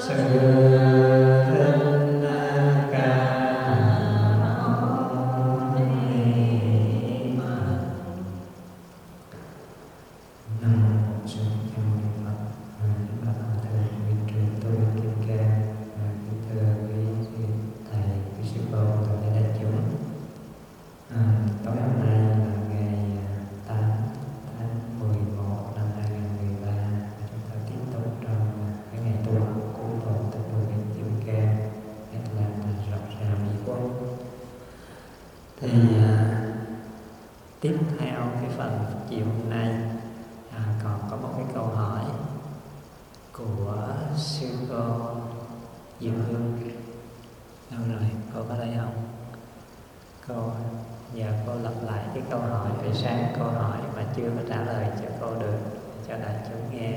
Sư Thích Ca Mâu Ni Phật. Nam mô Sư Thích Ca Mâu Ni Phật. Chúng ta thưa quý truyền tôi Kim Cang, kính thưa quý thầy, quý sư cô, toàn thể đại chúng. Tối hôm nay là ngày 8 tháng 11 năm 2013. Chúng ta tiếp tục trong cái ngày tu học của Bồ Tát Bồ Đề Kim Cang, hay là rộng ra Mỹ Quân. Thì tiếp theo cái phần chiều hôm nay còn có một cái câu hỏi của sư cô Diệu Hương. Đâu rồi, cô có đây không? Cô nhờ cô lặp lại cái câu hỏi hồi sáng, câu hỏi mà chưa có trả lời cho cô được, cho đại chúng nghe.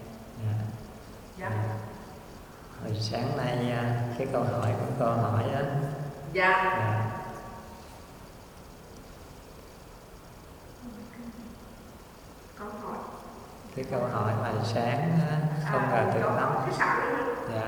Hồi sáng nay cái câu hỏi của cô hỏi á. Cái câu hỏi mà sáng không ngờ từ lắm. Dạ.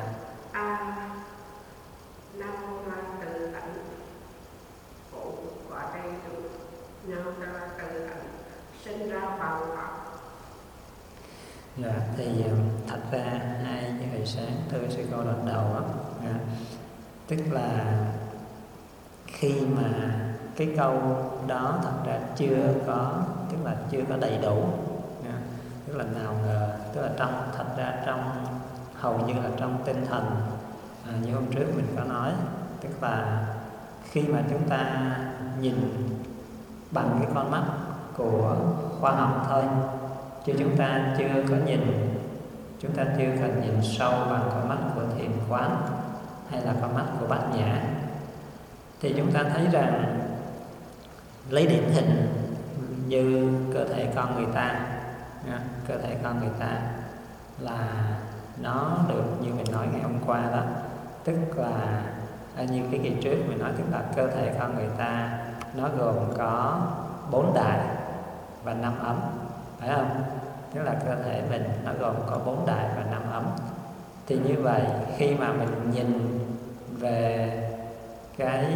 Nam mô La Từ Tịnh Phụ quả đây được Nam mô La Từ Tịnh sinh ra vào Phật. Dạ, thì thật ra hai cái hồi sáng thưa sư cô lần đầu á, tức là khi mà cái câu đó thật ra chưa có, tức là chưa có đầy đủ, tức là nào ngờ, tức là thật ra trong hầu như là trong tinh thần như hôm trước mình có nói, tức là khi mà chúng ta nhìn bằng cái con mắt của khoa học thôi, chứ chúng ta chưa có nhìn, chúng ta chưa cần nhìn sâu bằng con mắt của thiền quán hay là con mắt của bát nhã, thì chúng ta thấy rằng lấy điển hình như cơ thể con người ta, cơ thể con người ta là nó được như mình nói ngày hôm qua đó, tức là như cái kỳ trước mình nói, tức là cơ thể con người ta nó gồm có 4 đại và 5 ấm, phải không? Tức là cơ thể mình nó gồm có 4 đại và 5 ấm. Thì như vậy khi mà mình nhìn về cái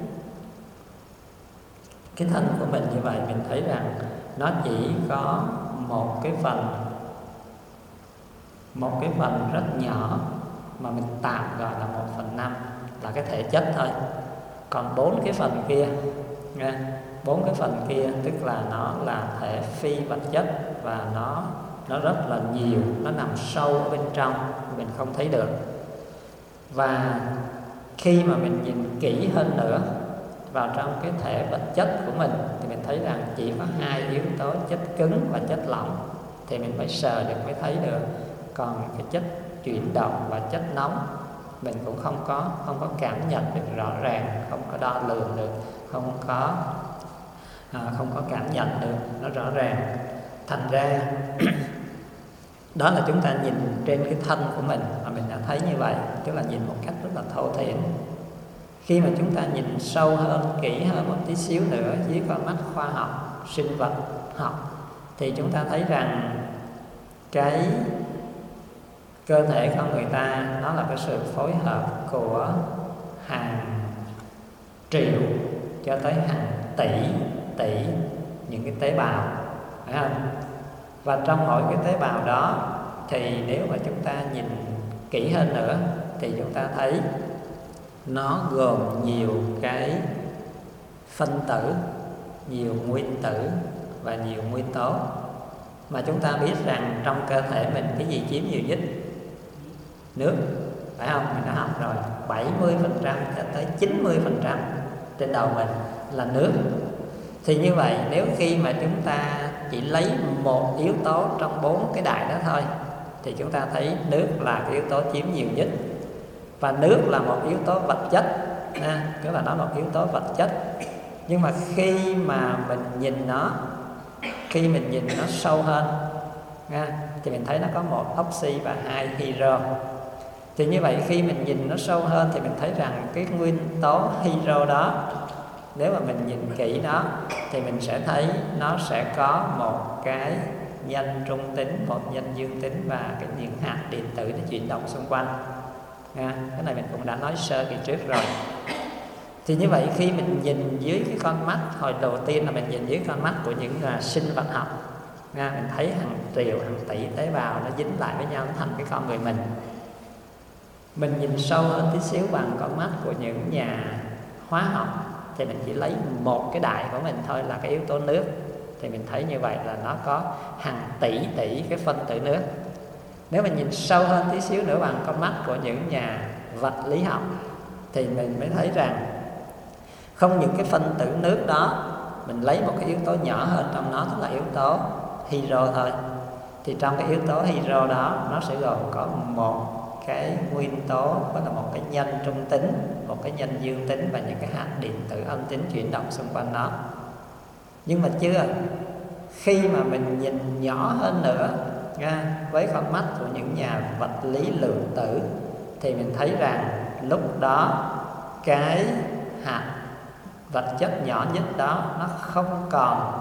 thân của mình như vậy, mình thấy rằng nó chỉ có một cái phần rất nhỏ mà mình tạm gọi là 1/5 là cái thể chất thôi. Còn 4 cái phần kia, 4 cái phần kia tức là nó là thể phi vật chất và nó rất là nhiều, nó nằm sâu ở bên trong, mình không thấy được. Và khi mà mình nhìn kỹ hơn nữa vào trong cái thể vật chất của mình thì mình thấy rằng chỉ có 2 yếu tố, chất cứng và chất lỏng, thì mình phải sờ được mới thấy được. Còn cái chất chuyển động và chất nóng mình cũng không có cảm nhận được rõ ràng, không có đo lường được, không có cảm nhận được nó rõ ràng. Thành ra đó là chúng ta nhìn trên cái thân của mình mà mình đã thấy như vậy, tức là nhìn một cách rất là thô thiển. Khi mà chúng ta nhìn sâu hơn, kỹ hơn một tí xíu nữa dưới con mắt khoa học, sinh vật học, thì chúng ta thấy rằng cái cơ thể con người ta nó là cái sự phối hợp của hàng triệu cho tới hàng tỷ những cái tế bào, phải không? Và trong mỗi cái tế bào đó thì nếu mà chúng ta nhìn kỹ hơn nữa thì chúng ta thấy nó gồm nhiều cái phân tử, nhiều nguyên tử và nhiều nguyên tố. Mà chúng ta biết rằng trong cơ thể mình cái gì chiếm nhiều nhất? Nước, phải không? Mình đã học rồi, 70% cho tới 90% trên đầu mình là nước. Thì như vậy nếu khi mà chúng ta chỉ lấy một yếu tố trong 4 cái đại đó thôi thì chúng ta thấy nước là cái yếu tố chiếm nhiều nhất. Và nước là một yếu tố vật chất, tức là nó là một yếu tố vật chất. Nhưng mà khi mà mình nhìn nó sâu hơn thì mình thấy nó có 1 oxy và 2 hydro. Thì như vậy khi mình nhìn nó sâu hơn thì mình thấy rằng cái nguyên tố hydro đó, nếu mà mình nhìn kỹ nó thì mình sẽ thấy nó sẽ có một cái nhân trung tính, một nhân dương tính và những hạt điện tử nó chuyển động xung quanh. Cái này mình cũng đã nói sơ kỳ trước rồi. Thì như vậy khi mình nhìn dưới cái con mắt, hồi đầu tiên là mình nhìn dưới con mắt của những sinh vật học, mình thấy hàng triệu, hàng tỷ tế bào nó dính lại với nhau, nó thành cái con người mình. Mình nhìn sâu hơn tí xíu bằng con mắt của những nhà hóa học, thì mình chỉ lấy một cái đại của mình thôi là cái yếu tố nước, thì mình thấy như vậy là nó có hàng tỷ tỷ cái phân tử nước. Nếu mình nhìn sâu hơn tí xíu nữa bằng con mắt của những nhà vật lý học, thì mình mới thấy rằng không những cái phân tử nước đó, mình lấy một cái yếu tố nhỏ hơn trong nó, tức là yếu tố hydro thôi, thì trong cái yếu tố hydro đó nó sẽ gồm có một cái nguyên tố, đó là một cái nhân trung tính, một cái nhân dương tính và những cái hạt điện tử âm tính chuyển động xung quanh nó. Nhưng mà chưa, khi mà mình nhìn nhỏ hơn nữa với con mắt của những nhà vật lý lượng tử, thì mình thấy rằng lúc đó cái hạt vật chất nhỏ nhất đó nó không còn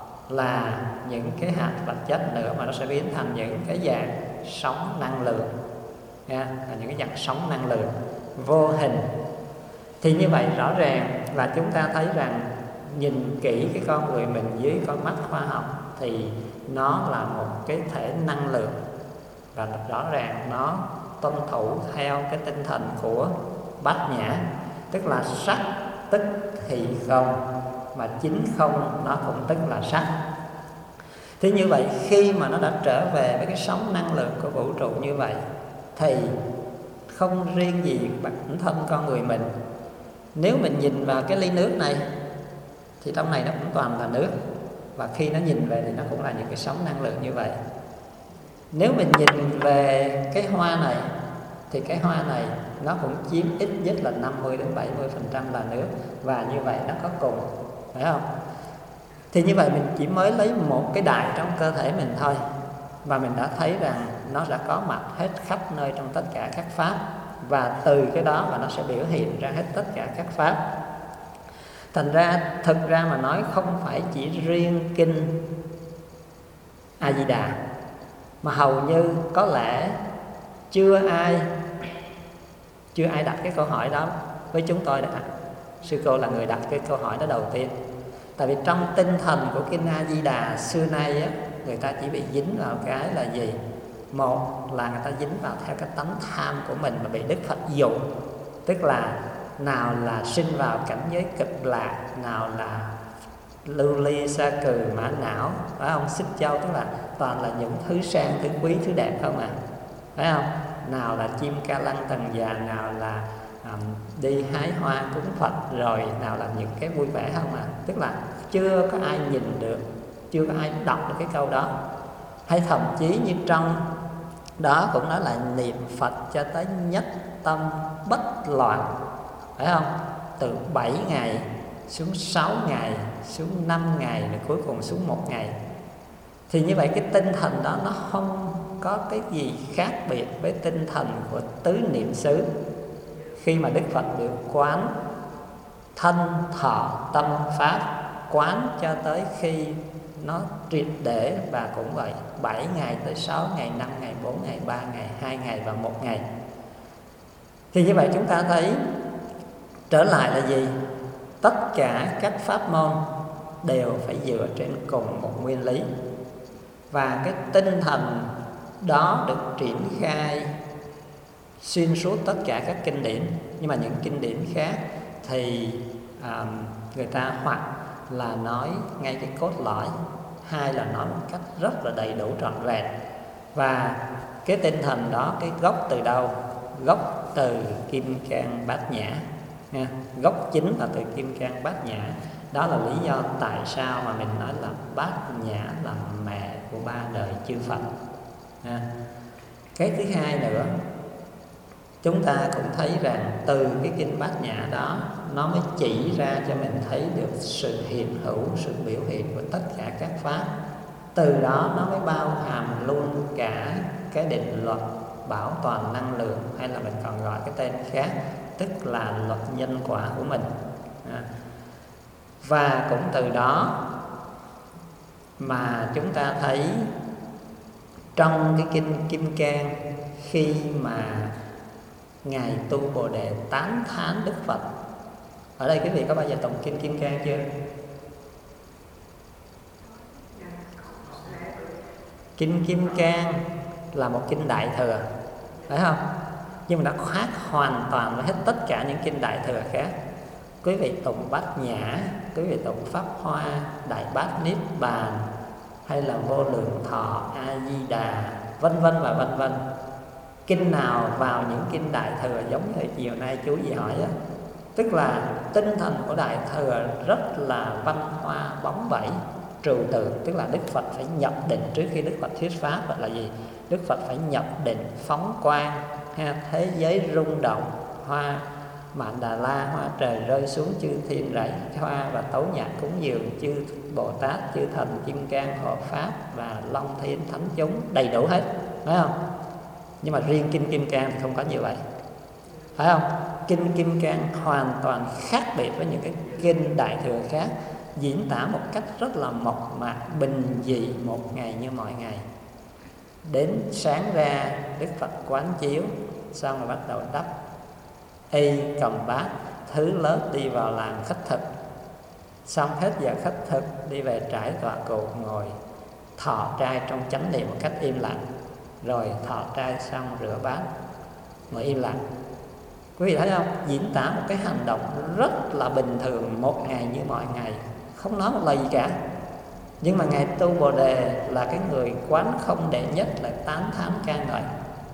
là những cái hạt vật chất nữa, mà nó sẽ biến thành những cái dạng sóng năng lượng, là những cái dạng sóng năng lượng vô hình. Thì như vậy rõ ràng là chúng ta thấy rằng nhìn kỹ cái con người mình dưới con mắt khoa học thì nó là một cái thể năng lượng, và rõ ràng nó tuân thủ theo cái tinh thần của Bát Nhã, tức là sắc tức thì không, mà chính không nó cũng tức là sắc. Thế như vậy khi mà nó đã trở về với cái sóng năng lượng của vũ trụ như vậy, thì không riêng gì bản thân con người mình, nếu mình nhìn vào cái ly nước này thì trong này nó cũng toàn là nước, và khi nó nhìn về thì nó cũng là những cái sóng năng lượng như vậy. Nếu mình nhìn về cái hoa này thì cái hoa này nó cũng chiếm ít nhất là 50-70% là nước, và như vậy nó có cùng, phải không? Thì như vậy mình chỉ mới lấy một cái đại trong cơ thể mình thôi, và mình đã thấy rằng nó đã có mặt hết khắp nơi trong tất cả các pháp, và từ cái đó mà nó sẽ biểu hiện ra hết tất cả các pháp. Thành ra thực ra mà nói, không phải chỉ riêng kinh A Di Đà, mà hầu như có lẽ chưa ai đặt cái câu hỏi đó với chúng tôi đã. Sư cô là người đặt cái câu hỏi đó đầu tiên. Tại vì trong tinh thần của kinh A Di Đà xưa nay á, người ta chỉ bị dính vào cái là gì? Một là người ta dính vào theo cái tánh tham của mình mà bị Đức Phật dụ, tức là nào là sinh vào cảnh giới cực lạc, nào là lưu ly sa cừ mã não, phải không? Xích châu, tức là toàn là những thứ sang, thứ quý, thứ đẹp không à, phải không? Nào là chim ca lăng tần già, nào là đi hái hoa cúng Phật, rồi nào là những cái vui vẻ không à. Tức là chưa có ai nhìn được, chưa có ai đọc được cái câu đó. Hay thậm chí như trong đó cũng nói là niệm Phật cho tới nhất tâm bất loạn, phải không? Từ 7 ngày xuống 6 ngày, xuống 5 ngày, rồi cuối cùng xuống 1 ngày. Thì như vậy cái tinh thần đó nó không có cái gì khác biệt với tinh thần của tứ niệm xứ. Khi mà Đức Phật được quán thân thọ tâm pháp, quán cho tới khi nó triệt để, và cũng vậy, 7 ngày tới 6 ngày, 5 ngày, 4 ngày, 3 ngày, 2 ngày và 1 ngày. Thì như vậy chúng ta thấy trở lại là gì? Tất cả các pháp môn đều phải dựa trên cùng một nguyên lý, và cái tinh thần đó được triển khai xuyên suốt tất cả các kinh điển. Nhưng mà những kinh điển khác thì người ta hoặc là nói ngay cái cốt lõi, hai là nói một cách rất là đầy đủ trọn vẹn. Và cái tinh thần đó, cái gốc từ đâu? Gốc từ Kim Cang Bát Nhã nha. Gốc chính là từ Kim Cang Bát Nhã. Đó là lý do tại sao mà mình nói là Bát Nhã là mẹ của 3 đời chư Phật nha. Cái thứ hai nữa, chúng ta cũng thấy rằng từ cái kinh Bát Nhã đó, nó mới chỉ ra cho mình thấy được sự hiện hữu, sự biểu hiện của tất cả các pháp. Từ đó nó mới bao hàm luôn cả cái định luật bảo toàn năng lượng, hay là mình còn gọi cái tên khác, tức là luật nhân quả của mình. Và cũng từ đó mà chúng ta thấy trong cái kinh Kim Cang, khi mà Ngài tu Bồ Đề tán thán Đức Phật. Ở đây quý vị có bao giờ tụng Kinh Kim Cang chưa? Kinh Kim Cang là một kinh Đại Thừa, phải không? Nhưng mà nó khác hoàn toàn với hết tất cả những kinh Đại Thừa khác. Quý vị tụng Bát Nhã, quý vị tụng Pháp Hoa, Đại Bát Niết Bàn, hay là Vô Lượng Thọ, A Di Đà, vân vân và vân vân. Kinh nào vào những kinh Đại Thừa giống như chiều nay chú gì hỏi á, tức là tinh thần của Đại Thừa rất là văn hoa bóng bẩy, trừu tượng. Tức là Đức Phật phải nhập định trước khi Đức Phật thuyết pháp. Hoặc là gì? Đức Phật phải nhập định phóng quang, thế giới rung động, hoa Mạn Đà La, hoa trời rơi xuống, chư thiên rải hoa và tấu nhạc cúng dường, chư Bồ Tát, chư thần kim cang hộ pháp và long thiên thánh chúng, đầy đủ hết, phải không? Nhưng mà riêng Kinh Kim Cang thì không có như vậy, phải không? Kinh Kim Cang hoàn toàn khác biệt với những cái kinh Đại Thừa khác, diễn tả một cách rất là mộc mạc, bình dị, một ngày như mọi ngày. Đến sáng ra Đức Phật quán chiếu, xong rồi bắt đầu đắp y cầm bát, thứ lớp đi vào làm khất thực. Xong hết giờ khất thực đi về trải tọa cụ ngồi thọ trai trong chánh niệm một cách im lặng. Rồi thọ trai xong rửa bát, ngồi im lặng. Quý vị thấy không? Diễn tả một cái hành động rất là bình thường, một ngày như mọi ngày, không nói một lời gì cả. Nhưng mà Ngài tu Bồ Đề là cái người quán không đệ nhất, lại tán thán ca ngợi.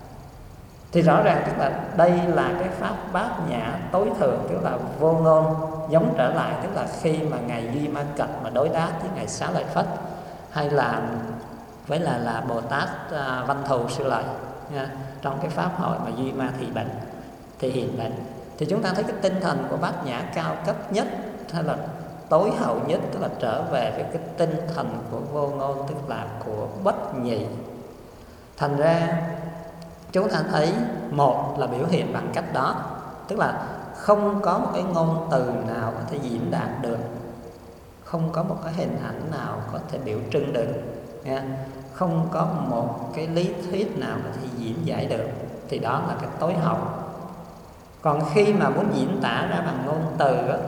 Thì rõ ràng tức là đây là cái pháp Bát Nhã tối thượng, tức là vô ngôn. Giống trở lại tức là khi mà Ngài Duy Ma Cật mà đối đáp với Ngài Xá Lợi Phất, hay là với là Bồ Tát Văn Thù Sư Lợi nha, trong cái pháp hội mà Duy Ma thì hiện bệnh, thì chúng ta thấy cái tinh thần của Bát Nhã cao cấp nhất, hay là tối hậu nhất, tức là trở về với cái tinh thần của vô ngôn, tức là của bất nhị. Thành ra chúng ta thấy, một là biểu hiện bằng cách đó, tức là không có một cái ngôn từ nào có thể diễn đạt được, không có một cái hình ảnh nào có thể biểu trưng được, không có một cái lý thuyết nào có thể diễn giải được, thì đó là cái tối hậu. Còn khi mà muốn diễn tả ra bằng ngôn từ đó,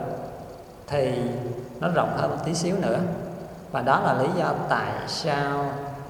thì nó rộng hơn một tí xíu nữa. Và đó là lý do tại sao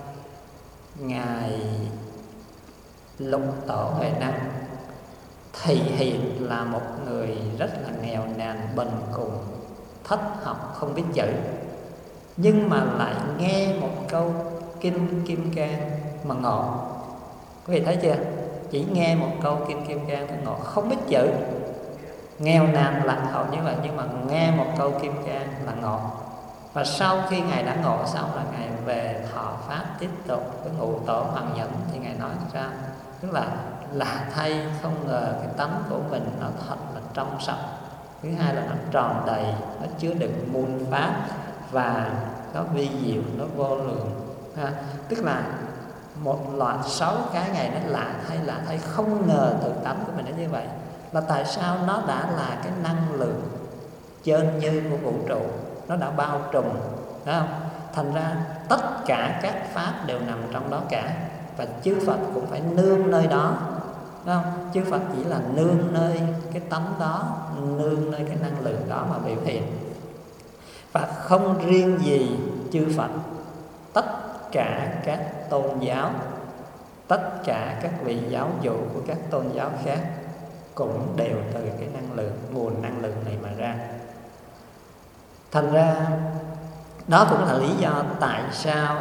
Ngài Lục Tổ Huệ Năng thể hiện là một người rất là nghèo nàn, bần cùng, thất học, không biết chữ, nhưng mà lại nghe một câu Kinh Kim Cang mà ngộ. Quý vị thấy chưa? Chỉ nghe một câu Kinh Kim Cang thôi ngộ, không biết chữ, nghèo nàn lạc hậu như vậy, nhưng mà nghe một câu Kim Cang là ngộ. Và sau khi Ngài đã ngộ xong là Ngài về thọ pháp tiếp tục với Ngũ Tổ Hoàng Nhẫn. Thì Ngài nói sao? Tức là lạ thay, không ngờ cái tánh của mình nó thật là trong sạch. Thứ hai là nó tròn đầy, nó chứa đựng muôn pháp, và nó vi diệu, nó vô lượng. Tức là một loạt 6 cái Ngài nó lạ thay, không ngờ tự tánh của mình nó như vậy. Là tại sao nó đã là cái năng lượng chơn như của vũ trụ, nó đã bao trùm, phải không? Thành ra tất cả các pháp đều nằm trong đó cả. Và chư Phật cũng phải nương nơi đó, phải không? Chư Phật chỉ là nương nơi cái tánh đó, nương nơi cái năng lượng đó mà biểu hiện. Và không riêng gì chư Phật, tất cả các tôn giáo, tất cả các vị giáo dụ của các tôn giáo khác cũng đều từ cái năng lượng, nguồn năng lượng này mà ra. Thành ra đó cũng là lý do tại sao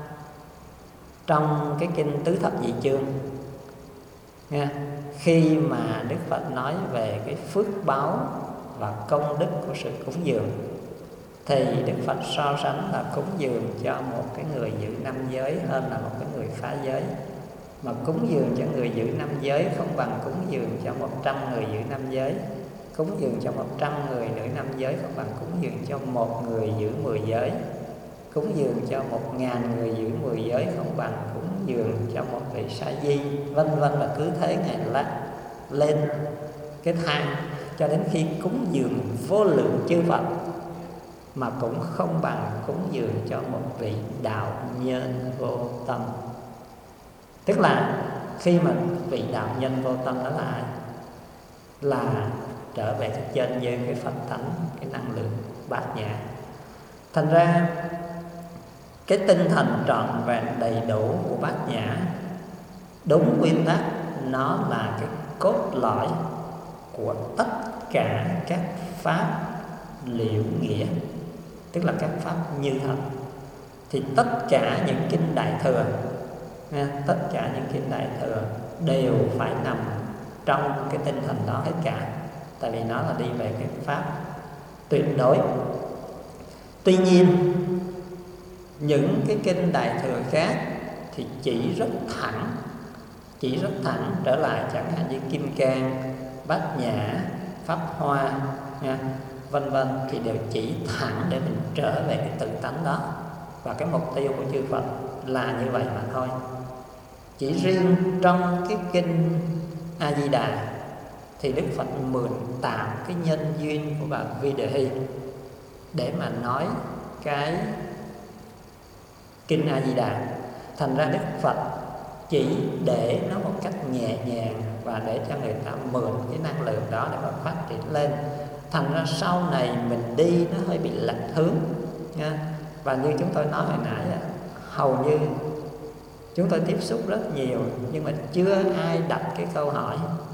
trong cái kinh Tứ Thập Nhị Chương nha, khi mà Đức Phật nói về cái phước báo và công đức của sự cúng dường, thì Đức Phật so sánh là cúng dường cho một cái người giữ 5 giới hơn là một cái người phá giới. Mà cúng dường cho người giữ 5 giới không bằng cúng dường cho 100 người giữ 5 giới. Cúng dường cho 100 người giữ 5 giới không bằng cúng dường cho một người giữ 10 giới. Cúng dường cho 1000 người giữ 10 giới không bằng cúng dường cho một vị sa di, vân vân. Và cứ thế Ngài lên cái thang cho đến khi cúng dường vô lượng chư Phật mà cũng không bằng cúng dường cho một vị đạo nhân vô tâm. Tức là khi mà vị đạo nhân vô tâm đó là ai? là trở về cái chân như cái Phật tánh, cái năng lượng bát nhã. Thành ra cái tinh thần trọn vẹn đầy đủ của bát nhã, đúng nguyên tắc nó là cái cốt lõi của tất cả các pháp liễu nghĩa, tức là các pháp như thật. Thì tất cả những kinh Đại Thừa, tất cả những kinh Đại Thừa đều phải nằm trong cái tinh thần đó hết cả. Tại vì nó là đi về cái pháp tuyệt đối. Tuy nhiên những cái kinh Đại Thừa khác thì chỉ rất thẳng trở lại, chẳng hạn như Kim Cang, Bát Nhã, Pháp Hoa, vân vân, thì đều chỉ thẳng để mình trở về cái tự tánh đó. Và cái mục tiêu của chư Phật là như vậy mà thôi. Chỉ riêng trong cái kinh A Di Đà thì Đức Phật mượn tạm cái nhân duyên của bà Videhi để mà nói cái kinh A Di Đà. Thành ra Đức Phật chỉ để nó một cách nhẹ nhàng và để cho người ta mượn cái năng lượng đó để mà phát triển lên. Thành ra sau này mình đi nó hơi bị lệch hướng nha. Và như chúng tôi nói hồi nãy, hầu như chúng tôi tiếp xúc rất nhiều, nhưng mà chưa ai đặt cái câu hỏi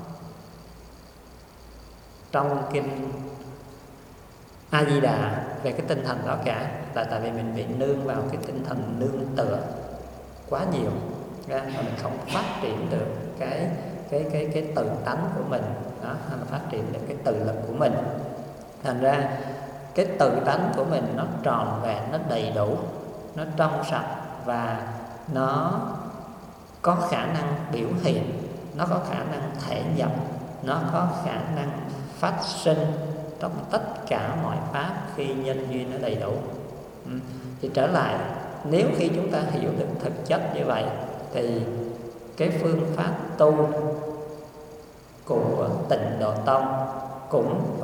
trong kinh A Di Đà về cái tinh thần đó cả. Là tại vì mình bị nương vào cái tinh thần nương tựa quá nhiều, và mình không phát triển được cái tự tánh của mình đó, hay là phát triển được cái tự lực của mình. Thành ra cái tự tánh của mình nó tròn vẹn, nó đầy đủ, nó trong sạch, và nó có khả năng biểu hiện, nó có khả năng thể nhập, nó có khả năng phát sinh trong tất cả mọi pháp khi nhân duyên nó đầy đủ. Thì trở lại, nếu khi chúng ta hiểu được thực chất như vậy thì cái phương pháp tu của Tịnh Độ Tông cũng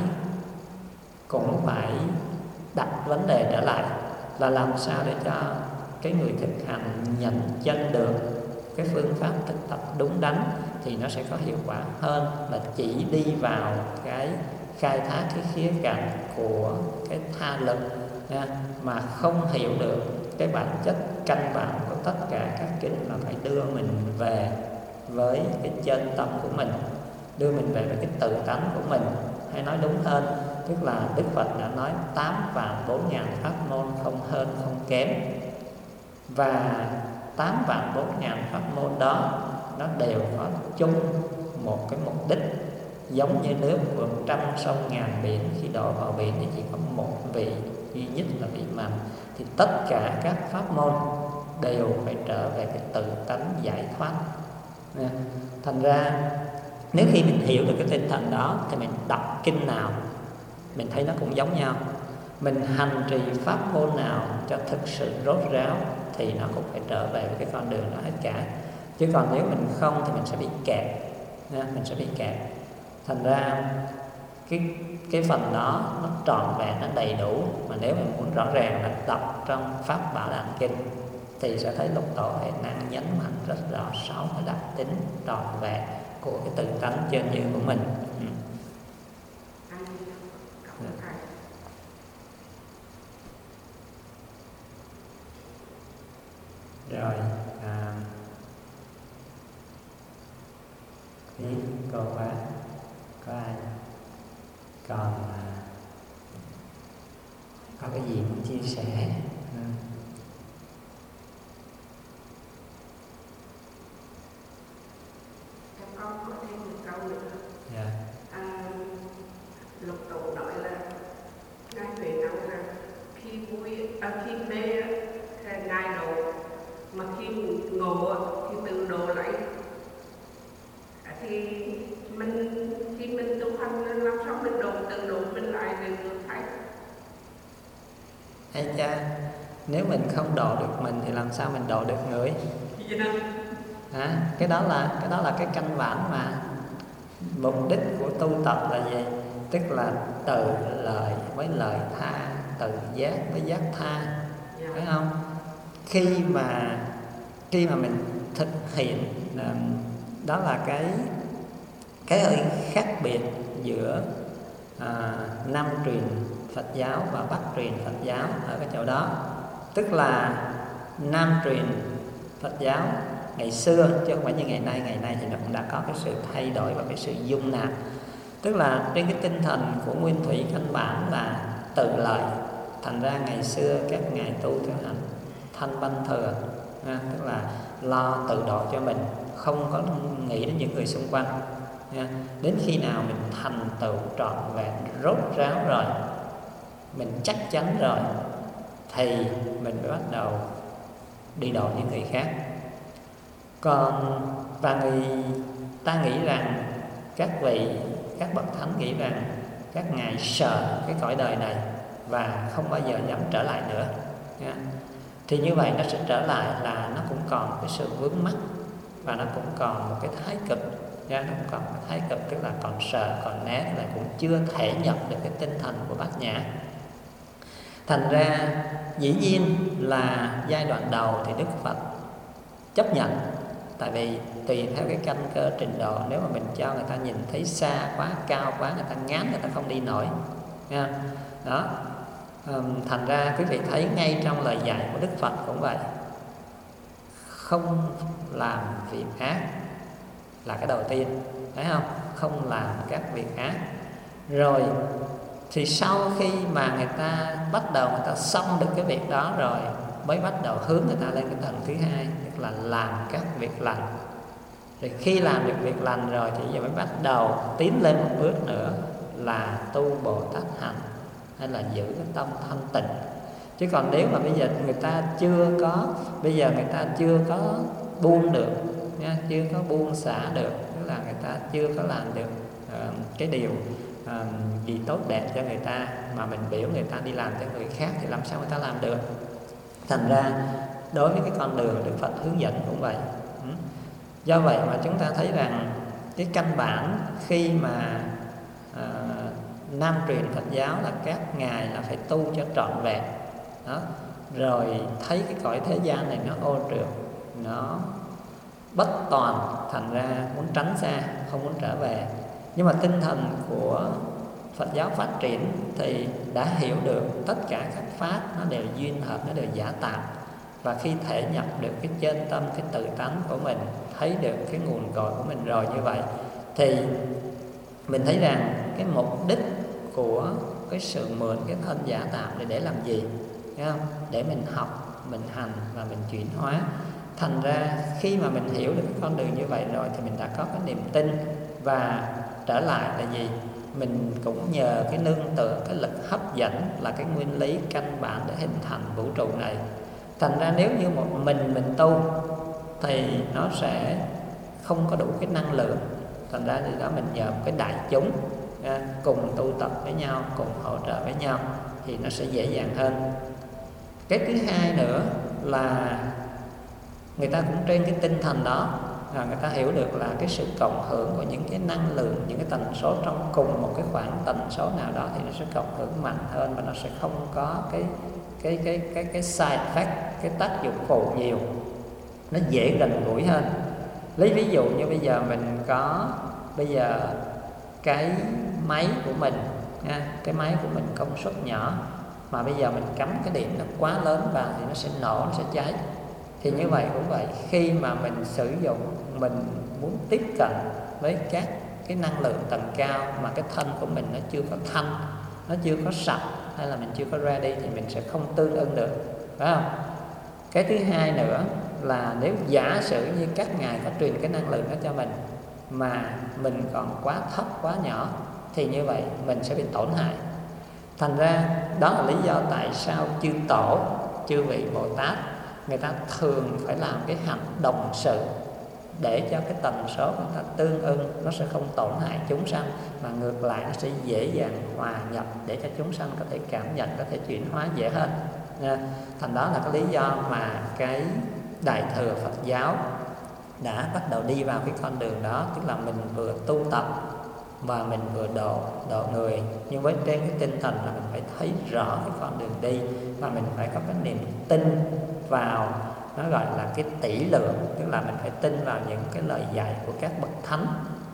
phải đặt vấn đề trở lại là làm sao để cho cái người thực hành nhận chân được cái phương pháp thực tập đúng đắn, thì nó sẽ có hiệu quả hơn là chỉ đi vào cái khai thác cái khía cạnh của cái tha lực mà không hiểu được cái bản chất căn bản của tất cả các kinh, mà phải đưa mình về với cái chân tâm của mình, đưa mình về với cái tự tánh của mình. Hay nói đúng hơn, tức là Đức Phật đã nói 8.400.000 pháp môn, không hơn không kém. Và 8.400.000 pháp môn đó nó đều có chung một cái mục đích, giống như nước vượt trăm sông ngàn biển, khi đổ vào biển thì chỉ có một vị duy nhất là vị mặn. Thì tất cả các pháp môn đều phải trở về cái tự tánh giải thoát. Thành ra nếu khi mình hiểu được cái tinh thần đó thì mình đọc kinh nào mình thấy nó cũng giống nhau, mình hành trì pháp môn nào cho thực sự rốt ráo thì nó cũng phải trở về với cái con đường đó hết cả. Chứ còn nếu mình không thì mình sẽ bị kẹt, mình sẽ bị kẹt. Thành ra cái phần đó nó trọn vẹn, nó đầy đủ. Mà nếu mình muốn rõ ràng là đọc trong Pháp Bảo Đàn Kinh thì sẽ thấy Lục Tổ Huệ Năng nhấn mạnh rất rõ 6 cái đặc tính trọn vẹn của cái tự tánh chân như của mình. Rồi biết cô bác có ai còn có cái gì muốn chia sẻ? Con có thêm một câu nữa. Yeah. Lục Tổ nói là Ngài Huệ Năng là khi khi mê là Ngài độ, mà khi ngộ thì tự độ lấy. Thì khi mình tu hành làm sao mình tự độ mình lại được thấy. Hay cha, nếu mình không độ được mình thì làm sao mình độ được người? Cái đó là cái căn bản mà. Mục đích của tu tập là gì? Tức là tự lợi với lợi tha, tự giác với giác tha, phải không? Khi mà mình thực hiện, đó là cái hơi khác biệt giữa Nam truyền Phật giáo và Bắc truyền Phật giáo ở cái chỗ đó. Tức là Nam truyền Phật giáo ngày xưa, chứ không phải như ngày nay thì nó cũng đã có cái sự thay đổi và cái sự dung nạp. Tức là trên cái tinh thần của nguyên thủy căn bản là tự lợi. Thành ra ngày xưa các ngài tu theo hạnh thanh văn thừa, tức là lo tự độ cho mình, không có nghĩ đến những người xung quanh. Đến khi nào mình thành tựu trọn vẹn, rốt ráo rồi, mình chắc chắn rồi, thì mình mới bắt đầu đi độ những người khác. Và người ta nghĩ rằng các bậc thánh nghĩ rằng các ngài sợ cái cõi đời này và không bao giờ dám trở lại nữa. Thì như vậy nó sẽ trở lại là nó cũng còn cái sự vướng mắc, và nó cũng còn một cái thái cực. Nó cũng còn cái thái cực, tức là còn sợ, còn né, là cũng chưa thể nhận được cái tinh thần của Bát Nhã. Thành ra dĩ nhiên là giai đoạn đầu thì Đức Phật chấp nhận. Tại vì tùy theo cái căn cơ trình độ, nếu mà mình cho người ta nhìn thấy xa quá, cao quá, người ta ngán, người ta không đi nổi. Đó. Thành ra quý vị thấy ngay trong lời dạy của Đức Phật cũng vậy. Không làm việc ác là cái đầu tiên, thấy không? Không làm các việc ác. Rồi thì sau khi mà người ta bắt đầu, người ta xong được cái việc đó rồi, mới bắt đầu hướng người ta lên cái tầng thứ hai, tức là làm các việc lành. Rồi khi làm được việc lành rồi thì giờ mới bắt đầu tiến lên một bước nữa là tu Bồ Tát hạnh, hay là giữ cái tâm thanh tịnh. Chứ còn nếu mà bây giờ người ta chưa có buông được, chưa có buông xả được, tức là người ta chưa có làm được cái điều gì tốt đẹp cho người ta, mà mình biểu người ta đi làm cho người khác, thì làm sao người ta làm được? Thành ra đối với cái con đường Đức Phật hướng dẫn cũng vậy. Do vậy mà chúng ta thấy rằng cái căn bản khi mà Nam truyền Phật giáo là các ngài là phải tu cho trọn vẹn đó. Rồi thấy cái cõi thế gian này nó ô trượt, nó bất toàn, thành ra muốn tránh xa, không muốn trở về. Nhưng mà tinh thần của Phật giáo phát triển thì đã hiểu được tất cả các pháp nó đều duyên hợp, nó đều giả tạm. Và khi thể nhập được cái chân tâm, cái tự tánh của mình, thấy được cái nguồn cội của mình rồi như vậy, thì mình thấy rằng cái mục đích của cái sự mượn cái thân giả tạm này để làm gì? Thấy không? Để mình học, mình hành và mình chuyển hóa. Thành ra khi mà mình hiểu được cái con đường như vậy rồi thì mình đã có cái niềm tin. Và trở lại là gì? Mình cũng nhờ cái nương tựa, cái lực hấp dẫn là cái nguyên lý căn bản để hình thành vũ trụ này. Thành ra nếu như một mình tu thì nó sẽ không có đủ cái năng lượng. Thành ra thì đó mình nhờ một cái đại chúng cùng tu tập với nhau, cùng hỗ trợ với nhau thì nó sẽ dễ dàng hơn. Cái thứ hai nữa là người ta cũng trên cái tinh thần đó, người ta hiểu được là cái sự cộng hưởng của những cái năng lượng, những cái tần số trong cùng một cái khoảng tần số nào đó thì nó sẽ cộng hưởng mạnh hơn, và nó sẽ không có cái side effect, cái tác dụng phụ nhiều, nó dễ gần gũi hơn. Lấy ví dụ như bây giờ mình có cái máy của mình nha, cái máy của mình công suất nhỏ, mà bây giờ mình cắm cái điện nó quá lớn vào thì nó sẽ nổ, nó sẽ cháy. Thì như vậy cũng vậy, khi mà mình sử dụng, mình muốn tiếp cận với các cái năng lượng tầng cao mà cái thân của mình nó chưa có thanh, nó chưa có sạch, hay là mình chưa có ready thì mình sẽ không tương ưng được, phải không? Cái thứ hai nữa là nếu giả sử như các ngài có truyền cái năng lượng đó cho mình mà mình còn quá thấp, quá nhỏ, thì như vậy mình sẽ bị tổn hại. Thành ra đó là lý do tại sao chư tổ, chư vị Bồ Tát, người ta thường phải làm cái hạnh đồng sự để cho cái tần số người ta tương ưng, nó sẽ không tổn hại chúng sanh, mà ngược lại nó sẽ dễ dàng hòa nhập để cho chúng sanh có thể cảm nhận, có thể chuyển hóa dễ hơn. Thành đó là cái lý do mà cái Đại thừa Phật giáo đã bắt đầu đi vào cái con đường đó, tức là mình vừa tu tập và mình vừa độ người, nhưng với trên cái tinh thần là mình phải thấy rõ cái con đường đi, và mình phải có cái niềm tin vào, nó gọi là cái tỷ lượng, tức là mình phải tin vào những cái lời dạy của các bậc thánh,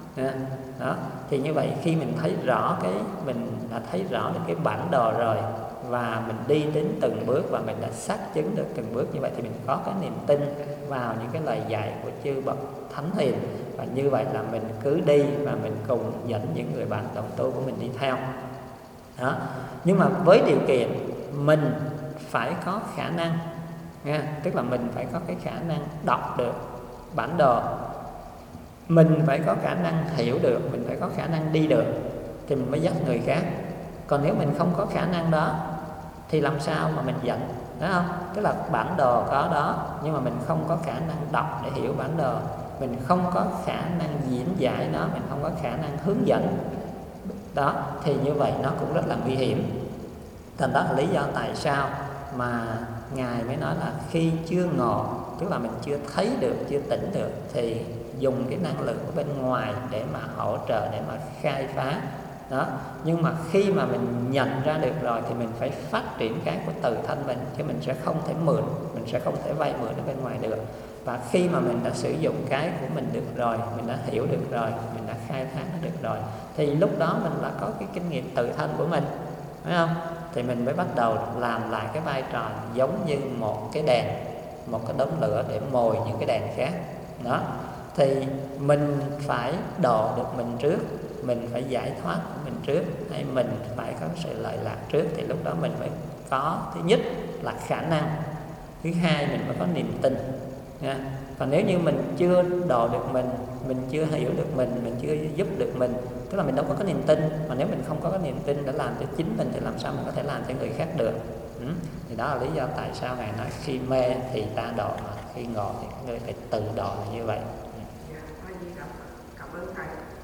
Đó, thì như vậy khi mình thấy rõ mình đã thấy rõ được cái bản đồ rồi, và mình đi đến từng bước và mình đã xác chứng được từng bước như vậy, thì mình có cái niềm tin vào những cái lời dạy của chư bậc thánh hiền, và như vậy là mình cứ đi và mình cùng dẫn những người bạn đồng tu của mình đi theo. Đó. Nhưng mà với điều kiện mình phải có khả năng, tức là mình phải có cái khả năng đọc được bản đồ, mình phải có khả năng hiểu được, mình phải có khả năng đi được thì mình mới dắt người khác. Còn nếu mình không có khả năng đó thì làm sao mà mình dẫn, đúng không? Tức là bản đồ có đó, nhưng mà mình không có khả năng đọc để hiểu bản đồ, mình không có khả năng diễn giải nó, mình không có khả năng hướng dẫn đó, thì như vậy nó cũng rất là nguy hiểm. Thành đó là lý do tại sao mà Ngài mới nói là khi chưa ngộ, tức là mình chưa thấy được, chưa tỉnh được, thì dùng cái năng lượng của bên ngoài để mà hỗ trợ, để mà khai phá đó. Nhưng mà khi mà mình nhận ra được rồi thì mình phải phát triển cái của tự thân mình, chứ mình sẽ không thể mượn, mình sẽ không thể vay mượn ở bên ngoài được. Và khi mà mình đã sử dụng cái của mình được rồi, mình đã hiểu được rồi, mình đã khai thác nó được rồi, thì lúc đó mình đã có cái kinh nghiệm tự thân của mình, phải không? Thì mình mới bắt đầu làm lại cái vai trò giống như một cái đèn, một cái đống lửa để mồi những cái đèn khác đó. Thì mình phải độ được mình trước, mình phải giải thoát của mình trước, hay mình phải có sự lợi lạc trước, thì lúc đó mình mới có, thứ nhất là khả năng, thứ hai mình mới có niềm tin nha. Còn nếu như mình chưa độ được mình chưa hiểu được mình chưa giúp được mình, tức là mình đâu có cái niềm tin. Mà nếu mình không có cái niềm tin để làm cho chính mình thì làm sao mình có thể làm cho người khác được? Thì đó là lý do tại sao Ngài nói khi mê thì ta độ, mà khi ngộ thì người phải tự độ, là như vậy. Cảm ơn thầy.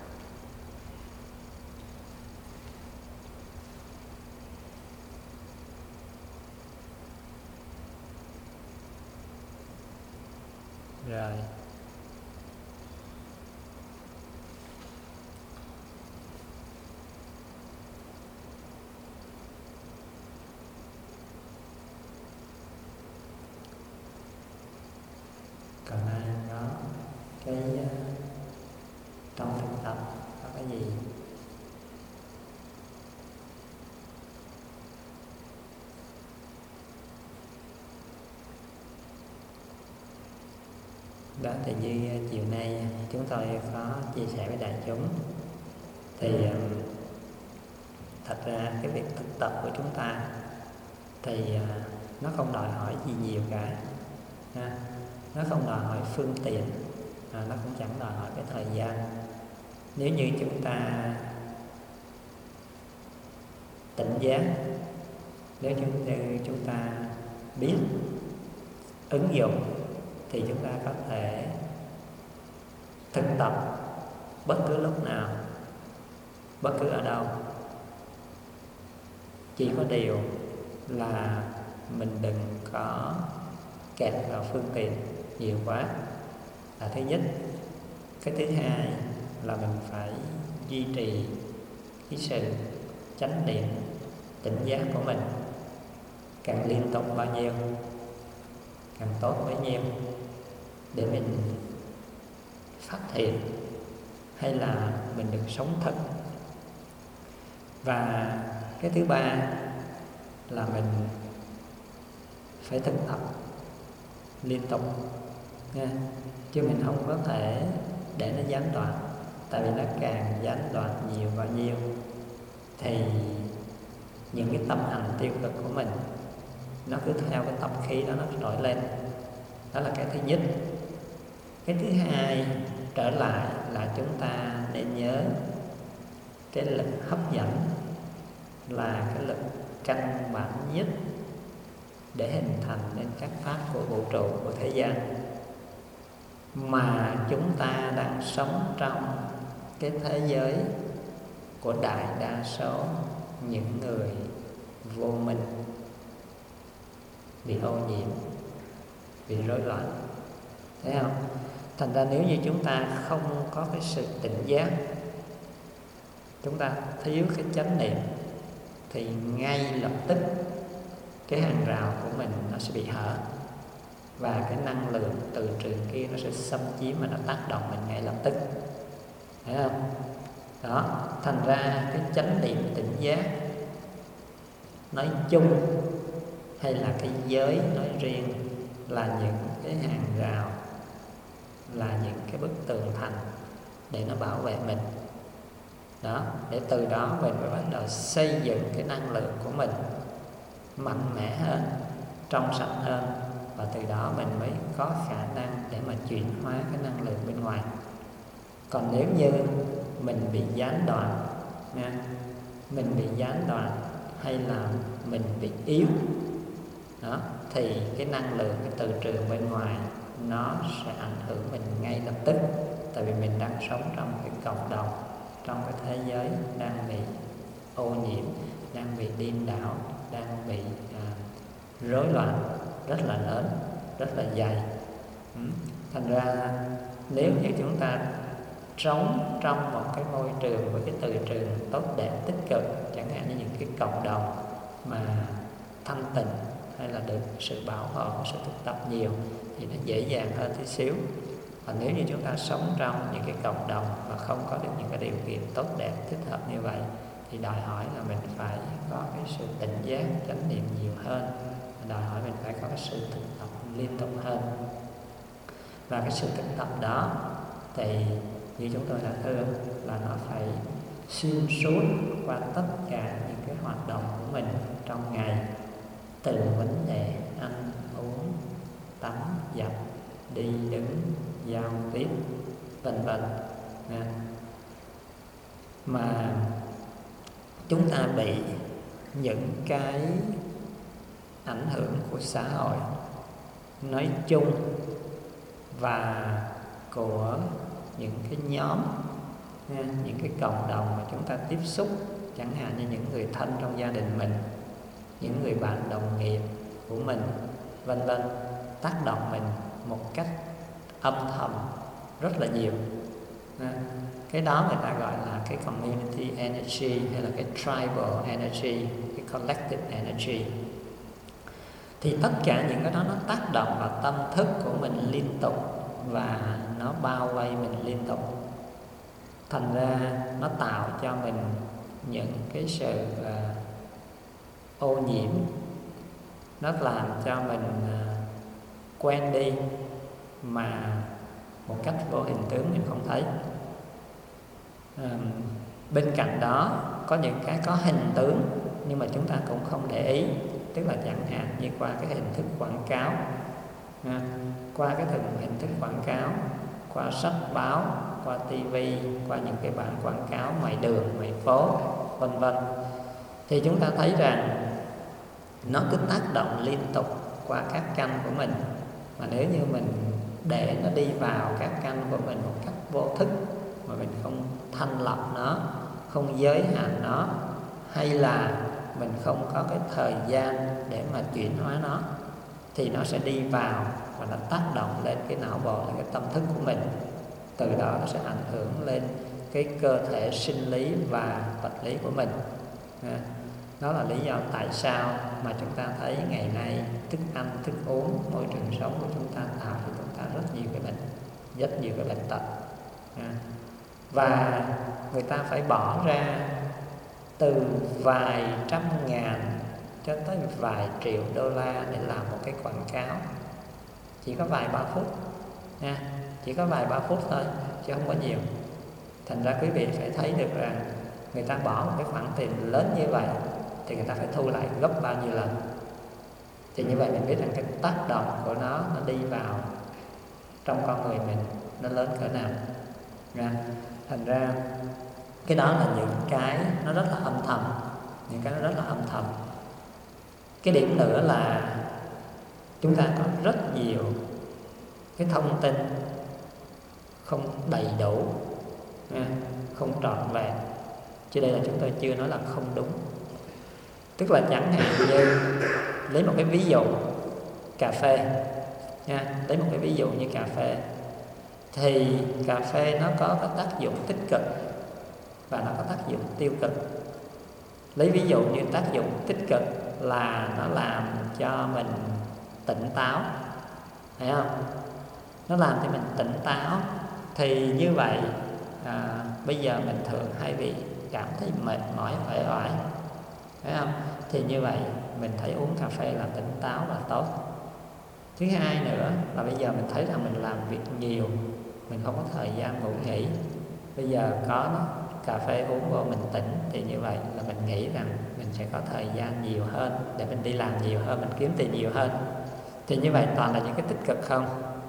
Rồi. Còn ai có cái trong thực tập có cái gì đó, thì như chiều nay chúng tôi có chia sẻ với đại chúng, thì thật ra cái việc thực tập của chúng ta thì nó không đòi hỏi gì nhiều cả, nó không đòi hỏi phương tiện, nó cũng chẳng đòi hỏi cái thời gian. Nếu như chúng ta tỉnh giác, nếu chúng ta biết ứng dụng, thì chúng ta có thể thực tập bất cứ lúc nào, bất cứ ở đâu. Chỉ có điều là mình đừng có kẹt vào phương tiện nhiều quá, là thứ nhất. Cái thứ hai là mình phải duy trì cái sự chánh niệm, tỉnh giác của mình, càng liên tục bao nhiêu càng tốt bấy nhiêu, để mình phát hiện hay là mình được sống thật. Và cái thứ ba là mình phải thực tập liên tục nha, chứ mình không có thể để nó gián đoạn. Tại vì nó càng gián đoạn nhiều bao nhiêu thì những cái tâm hành tiêu cực của mình nó cứ theo cái tập khí đó nó nổi lên. Đó là cái thứ nhất. Cái thứ hai, trở lại là chúng ta nên nhớ cái lực hấp dẫn là cái lực căn bản nhất để hình thành nên các pháp của vũ trụ, của thế gian. Mà chúng ta đang sống trong cái thế giới của đại đa số những người vô minh, bị ô nhiễm, bị rối loạn. Thấy không? Thành ra nếu như chúng ta không có cái sự tỉnh giác, chúng ta thiếu cái chánh niệm, thì ngay lập tức cái hàng rào của mình nó sẽ bị hở, và cái năng lượng từ trường kia nó sẽ xâm chiếm và nó tác động mình ngay lập tức. Thấy không? Đó, thành ra cái chánh niệm tỉnh giác nói chung hay là cái giới nói riêng là những cái hàng rào, là những cái bức tường thành để nó bảo vệ mình. Đó, để từ đó mình mới bắt đầu xây dựng cái năng lượng của mình mạnh mẽ hơn, trong sạch hơn, và từ đó mình mới có khả năng để mà chuyển hóa cái năng lượng bên ngoài. Còn nếu như mình bị gián đoạn nha, mình bị gián đoạn hay là mình bị yếu đó, thì cái năng lượng, cái từ trường bên ngoài nó sẽ ảnh hưởng mình ngay lập tức. Tại vì mình đang sống trong cái cộng đồng, trong cái thế giới đang bị ô nhiễm, đang bị điên đảo, đang bị rối loạn rất là lớn, rất là dày. Thành ra nếu như chúng ta sống trong một cái môi trường với cái từ trường tốt đẹp, tích cực, chẳng hạn như những cái cộng đồng mà thanh tịnh hay là được sự bảo hộ, sự thực tập nhiều, thì nó dễ dàng hơn tí xíu. Và nếu như chúng ta sống trong những cái cộng đồng mà không có được những cái điều kiện tốt đẹp, thích hợp như vậy, thì đòi hỏi là mình phải có cái sự tỉnh giác, chánh niệm nhiều hơn, đòi hỏi mình phải có cái sự thực tập liên tục hơn. Và cái sự thực tập đó thì như chúng tôi đã thưa là nó phải xuyên suốt qua tất cả những cái hoạt động của mình trong ngày, từ vấn đề ăn uống, tắm giặt, đi đứng, giao tiếp, vân vân. Mà chúng ta bị những cái ảnh hưởng của xã hội nói chung và của những cái nhóm, những cái cộng đồng mà chúng ta tiếp xúc, chẳng hạn như những người thân trong gia đình mình, những người bạn đồng nghiệp của mình, vân vân, tác động mình một cách âm thầm rất là nhiều. Cái đó người ta gọi là cái community energy hay là cái tribal energy, cái collective energy. Thì tất cả những cái đó nó tác động vào tâm thức của mình liên tục và nó bao vây mình liên tục. Thành ra nó tạo cho mình những cái sự ô nhiễm, nó làm cho mình quen đi mà một cách vô hình tướng mình không thấy. Bên cạnh đó có những cái có hình tướng nhưng mà chúng ta cũng không để ý, tức là chẳng hạn như qua cái hình thức quảng cáo, qua cái hình thức quảng cáo, qua sách báo, qua tivi, qua những cái bản quảng cáo ngoài đường, ngoài phố, vân vân, thì chúng ta thấy rằng nó cứ tác động liên tục qua các căn của mình. Mà nếu như mình để nó đi vào các căn của mình một cách vô thức mà mình không thanh lọc nó, không giới hạn nó, hay là mình không có cái thời gian để mà chuyển hóa nó, thì nó sẽ đi vào và nó tác động lên cái não bộ, lên cái tâm thức của mình. Từ đó nó sẽ ảnh hưởng lên cái cơ thể sinh lý và vật lý của mình. Đó là lý do tại sao mà chúng ta thấy ngày nay thức ăn, thức uống, môi trường sống của chúng ta tạo cho chúng ta rất nhiều cái bệnh, rất nhiều cái bệnh tật. Và người ta phải bỏ ra từ vài trăm ngàn cho tới vài triệu đô la để làm một cái quảng cáo, chỉ có vài ba phút nha, chỉ có vài ba phút thôi chứ không có nhiều. Thành ra quý vị phải thấy được rằng người ta bỏ một cái khoản tiền lớn như vậy thì người ta phải thu lại gấp bao nhiêu lần. Thì như vậy mình biết rằng cái tác động của nó đi vào trong con người mình nó lớn cỡ nào nha. Thành ra cái đó là những cái nó rất là âm thầm, những cái nó rất là âm thầm. Cái điểm nữa là chúng ta có rất nhiều cái thông tin không đầy đủ, không trọn vẹn. Chứ đây là chúng tôi chưa nói là không đúng. Tức là chẳng hạn như lấy một cái ví dụ cà phê nha, lấy một cái ví dụ như cà phê, thì cà phê nó có cái tác dụng tích cực và nó có tác dụng tiêu cực. Lấy ví dụ như tác dụng tích cực là nó làm cho mình tỉnh táo, thấy không? Nó làm cho mình tỉnh táo thì như vậy bây giờ mình thường hay bị cảm thấy mệt mỏi, uể oải, phải không? Thì như vậy mình thấy uống cà phê là tỉnh táo và tốt. Thứ hai nữa là bây giờ mình thấy rằng mình làm việc nhiều, mình không có thời gian ngủ nghỉ. Bây giờ có cà phê uống vô mình tỉnh, thì như vậy là mình nghĩ rằng mình sẽ có thời gian nhiều hơn để mình đi làm nhiều hơn, mình kiếm tiền nhiều hơn. Thì như vậy toàn là những cái tích cực không?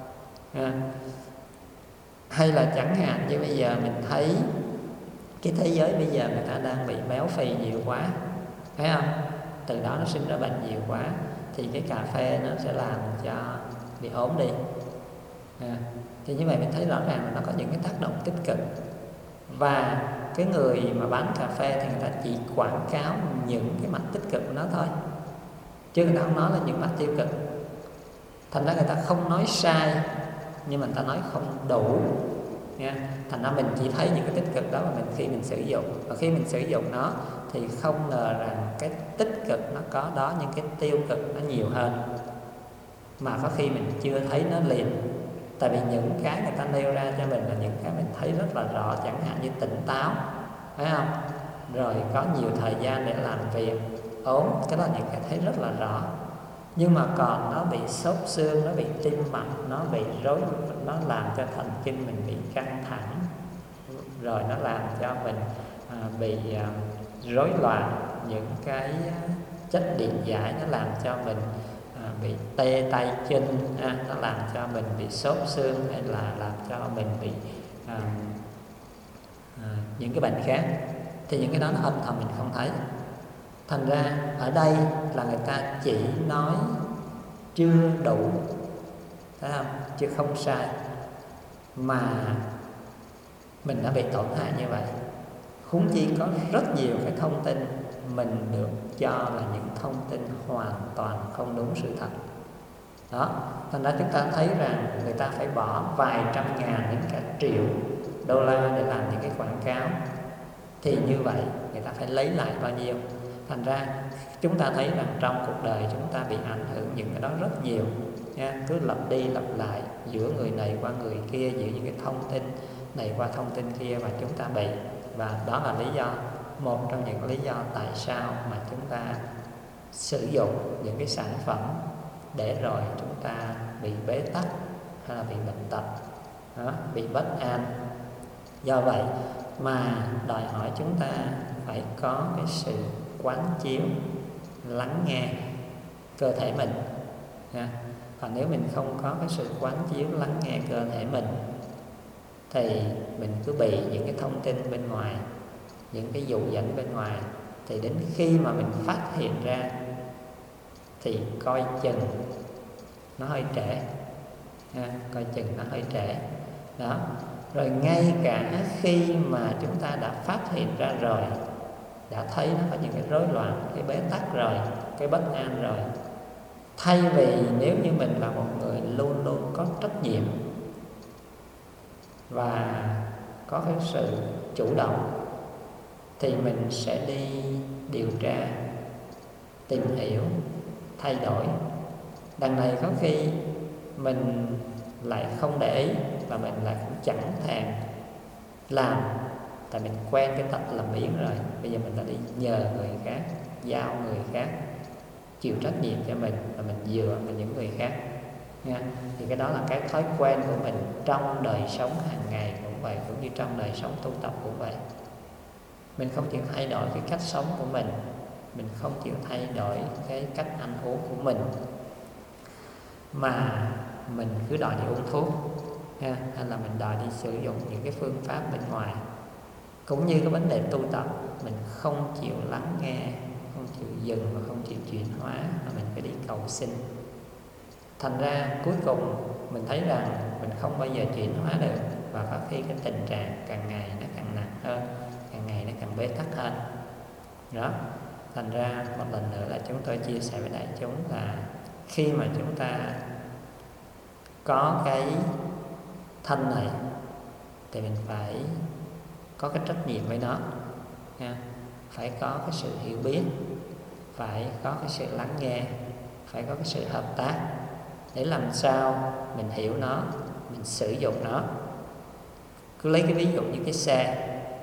Hay là chẳng hạn như bây giờ mình thấy cái thế giới bây giờ người ta đang bị béo phì nhiều quá, phải không? Từ đó nó sinh ra bệnh nhiều quá, thì cái cà phê nó sẽ làm cho bị ốm đi. Thì như vậy mình thấy rõ ràng là nó có những cái tác động tích cực. Và cái người mà bán cà phê thì người ta chỉ quảng cáo những cái mặt tích cực của nó thôi, chứ người ta không nói là những mặt tiêu cực. Thành ra người ta không nói sai, nhưng mà người ta nói không đủ nha. Thành ra mình chỉ thấy những cái tích cực đó mà khi mình sử dụng, và khi mình sử dụng nó thì không ngờ rằng cái tích cực nó có đó, nhưng cái tiêu cực nó nhiều hơn, mà có khi mình chưa thấy nó liền. Tại vì những cái người ta nêu ra cho mình là những cái mình thấy rất là rõ, chẳng hạn như tỉnh táo, phải không? Rồi có nhiều thời gian để làm việc, ốm, cái đó là những cái thấy rất là rõ. Nhưng mà còn nó bị xốp xương, nó bị tim mạch, nó bị rối, nó làm cho thần kinh mình bị căng thẳng, rồi nó làm cho mình bị rối loạn những cái chất điện giải, nó làm cho mình bị tê tay chân, nó làm cho mình bị xốp xương, hay là làm cho mình bị những cái bệnh khác. Thì những cái đó nó âm thầm mình không thấy. Thành ra ở đây là người ta chỉ nói chưa đủ, thấy không? Chứ không sai. Mà mình đã bị tổn hại như vậy. Huống chi có rất nhiều cái thông tin mình được cho là những thông tin hoàn toàn không đúng sự thật. Đó, thành ra chúng ta thấy rằng người ta phải bỏ vài trăm ngàn đến cả triệu đô la để làm những cái quảng cáo. Thì như vậy người ta phải lấy lại bao nhiêu? Thành ra chúng ta thấy rằng trong cuộc đời chúng ta bị ảnh hưởng những cái đó rất nhiều nha. Cứ lặp đi lặp lại giữa người này qua người kia, giữa những cái thông tin này qua thông tin kia, và chúng ta bị. Và đó là lý do, một trong những lý do tại sao mà chúng ta sử dụng những cái sản phẩm để rồi chúng ta bị bế tắc hay là bị bệnh tật, bị bất an. Do vậy mà đòi hỏi chúng ta phải có cái sự quán chiếu, lắng nghe cơ thể mình. Còn nếu mình không có cái sự quán chiếu, lắng nghe cơ thể mình, thì mình cứ bị những cái thông tin bên ngoài, những cái dụ dẫn bên ngoài, thì đến khi mà mình phát hiện ra thì coi chừng nó hơi trễ. Coi chừng nó hơi trễ. Đó. Rồi ngay cả khi mà chúng ta đã phát hiện ra rồi, đã thấy nó có những cái rối loạn, cái bế tắc rồi, cái bất an rồi, thay vì nếu như mình là một người luôn luôn có trách nhiệm và có cái sự chủ động, thì mình sẽ đi điều tra, tìm hiểu, thay đổi. Đằng này có khi mình lại không để ý, và mình lại cũng chẳng thèm làm, tại mình quen cái tật làm biếng rồi. Bây giờ mình đã đi nhờ người khác, giao người khác chịu trách nhiệm cho mình, và mình dựa vào những người khác nha. Thì cái đó là cái thói quen của mình trong đời sống hàng ngày cũng vậy, cũng như trong đời sống tu tập cũng vậy. Mình không chịu thay đổi cái cách sống của mình không chịu thay đổi cái cách ăn uống của mình, mà mình cứ đòi đi uống thuốc ha, hay là mình đòi đi sử dụng những cái phương pháp bên ngoài. Cũng như cái vấn đề tu tập, mình không chịu lắng nghe, không chịu dừng và không chịu chuyển hóa, mà mình phải đi cầu xin. Thành ra cuối cùng mình thấy rằng mình không bao giờ chuyển hóa được, và có khi cái tình trạng càng ngày nó càng nặng hơn, càng ngày nó càng bế tắc hơn. Đó. Thành ra một lần nữa là chúng tôi chia sẻ với đại chúng là khi mà chúng ta có cái thân này thì mình phải có cái trách nhiệm với nó nha. Phải có cái sự hiểu biết, phải có cái sự lắng nghe, phải có cái sự hợp tác, để làm sao mình hiểu nó, mình sử dụng nó. Cứ lấy cái ví dụ như cái xe,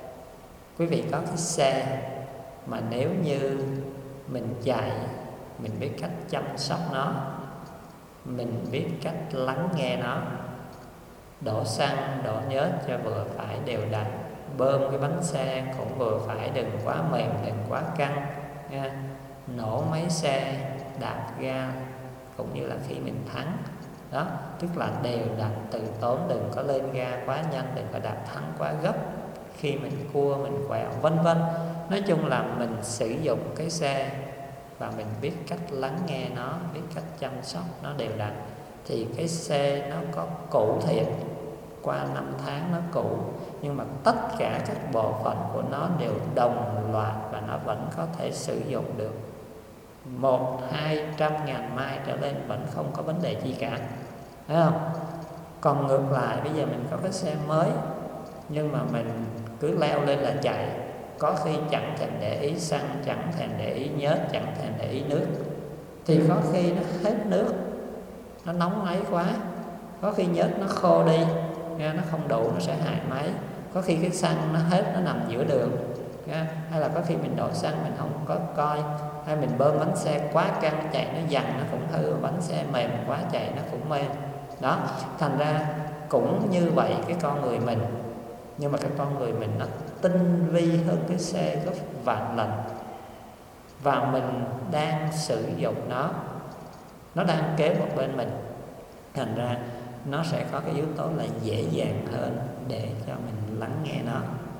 Quý vị có cái xe mà nếu như mình chạy, mình biết cách chăm sóc nó, mình biết cách lắng nghe nó, đổ xăng, đổ nhớt cho vừa phải đều đặn, bơm cái bánh xe cũng vừa phải, đừng quá mềm, đừng quá căng nha. Nổ máy xe, đạp ga cũng như là khi mình thắng đó, tức là đều đặn từ tốn, đừng có lên ga quá nhanh, đừng có đạp thắng quá gấp khi mình cua, mình quẹo, vân vân. Nói chung là mình sử dụng cái xe và mình biết cách lắng nghe nó, biết cách chăm sóc nó đều đặn, thì cái xe nó có cũ thiệt, qua năm tháng nó cũ, nhưng mà tất cả các bộ phận của nó đều đồng loạt và nó vẫn có thể sử dụng được 100-200 ngàn mai trở lên, vẫn không có vấn đề gì cả, thấy không? Còn ngược lại, bây giờ mình có cái xe mới nhưng mà mình cứ leo lên là chạy, có khi chẳng thèm để ý xăng, chẳng thèm để ý nhớt, chẳng thèm để ý nước, thì có khi nó hết nước, nó nóng máy quá, có khi nhớt nó khô đi, nó không đủ, nó sẽ hại máy, có khi cái xăng nó hết, nó nằm giữa đường, hay là có khi mình đổ xăng mình không có coi, hay mình bơm bánh xe quá căng, chạy nó dằn nó cũng hư, bánh xe mềm quá chạy nó cũng mềm đó. Thành ra cũng như vậy cái con người mình, nhưng mà cái con người mình nó tinh vi hơn cái xe gấp vạn lần, và mình đang sử dụng nó đang kế một bên mình, thành ra nó sẽ có cái yếu tố là dễ dàng hơn để cho mình lắng nghe nó.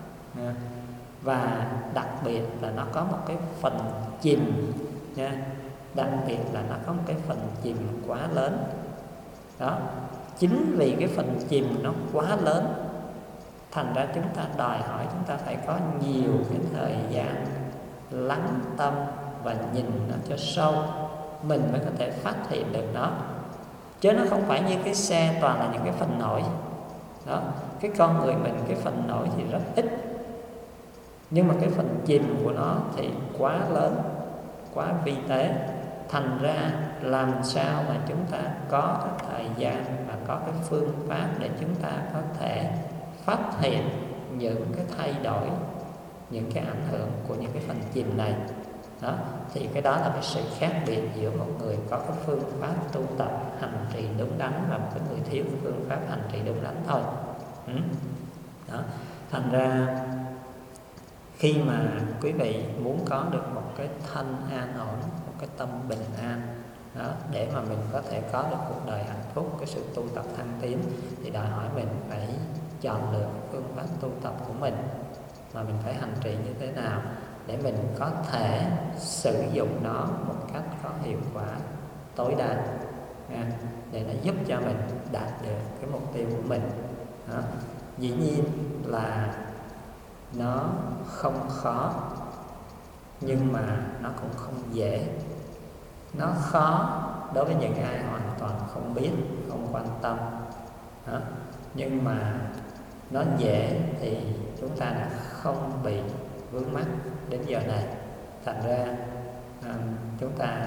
Và đặc biệt là nó có một cái phần chìm nha, đặc biệt là nó có một cái phần chìm quá lớn đó. Chính vì cái phần chìm nó quá lớn, thành ra chúng ta đòi hỏi chúng ta phải có nhiều cái thời gian lắng tâm và nhìn nó cho sâu, mình mới có thể phát hiện được nó. Chứ nó không phải như cái xe toàn là những cái phần nổi đó. Cái con người mình, cái phần nổi thì rất ít, nhưng mà cái phần chìm của nó thì quá lớn, quá vi tế. Thành ra làm sao mà chúng ta có cái thời gian và có cái phương pháp để chúng ta có thể phát hiện những cái thay đổi, những cái ảnh hưởng của những cái phần chìm này đó. Thì cái đó là cái sự khác biệt giữa một người có cái phương pháp tu tập hành trì đúng đắn và một cái người thiếu phương pháp hành trì đúng đắn thôi đó. Thành ra khi mà quý vị muốn có được một cái thân an ổn, một cái tâm bình an đó, để mà mình có thể có được cuộc đời hạnh phúc, cái sự tu tập thăng tiến, thì đòi hỏi mình phải chọn được phương pháp tu tập của mình, mà mình phải hành trì như thế nào để mình có thể sử dụng nó một cách có hiệu quả tối đa để nó giúp cho mình đạt được cái mục tiêu của mình đó. Dĩ nhiên là nó không khó, nhưng mà nó cũng không dễ. Nó khó đối với những ai hoàn toàn không biết, không quan tâm đó. Nhưng mà nó dễ thì chúng ta đã không bị vướng mắc đến giờ này. Thành ra chúng ta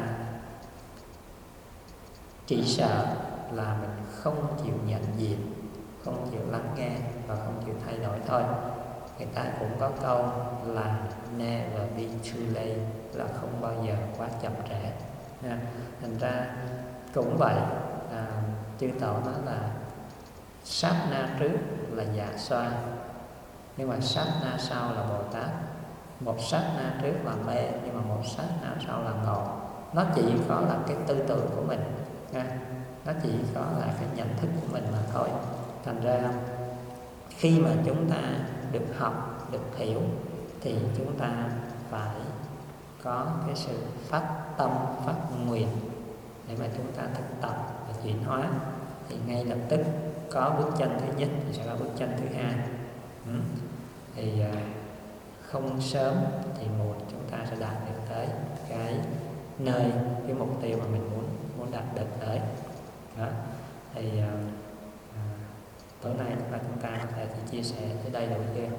chỉ sợ là mình không chịu nhận diện, không chịu lắng nghe và không chịu thay đổi thôi. Người ta cũng có câu là never be too late, là không bao giờ quá chậm trễ. Thành ra cũng vậy, chư tổ nói là sát na trước là dạ xoa, nhưng mà sát na sau là Bồ Tát. Một sát na trước là mê, nhưng mà một sát na sau là ngộ. Nó chỉ có là cái tư tưởng của mình, nó chỉ có là cái nhận thức của mình mà thôi. Thành ra khi mà chúng ta được học, được hiểu, thì chúng ta phải có cái sự phát tâm, phát nguyện để mà chúng ta thực tập và chuyển hóa, thì ngay lập tức có bước chân thứ nhất thì sẽ có bước chân thứ hai. Thì không sớm thì muộn chúng ta sẽ đạt được tới cái nơi, cái mục tiêu mà mình muốn đạt được tới đó. Thì tối nay chúng ta có thể chia sẻ tới đây đủ chưa?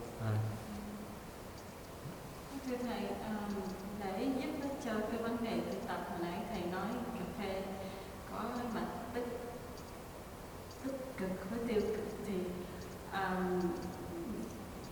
Thưa thầy, để giúp ích cho cái vấn đề tu tập, hồi nãy thầy nói cà phê có mặt tích cực với tiêu cực, thì